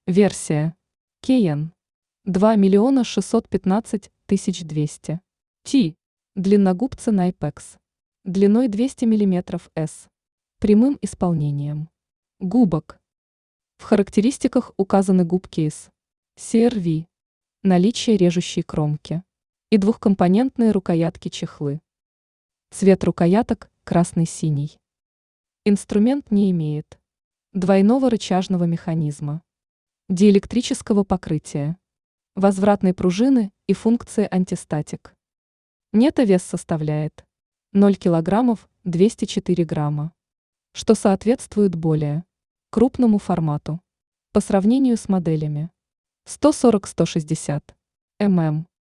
Версия. Кейен. 2 615 200. Ти. Длинногубцы Найпекс. Длиной 200 мм С. Прямым исполнением. Губок. В характеристиках указаны губки из CRV. Наличие режущей кромки. И двухкомпонентные рукоятки-чехлы. Цвет рукояток – красный-синий. Инструмент не имеет двойного рычажного механизма, диэлектрического покрытия, возвратной пружины и функции антистатик. Нетто-вес составляет 0 кг 204 грамма, что соответствует более крупному формату по сравнению с моделями 140-160 мм.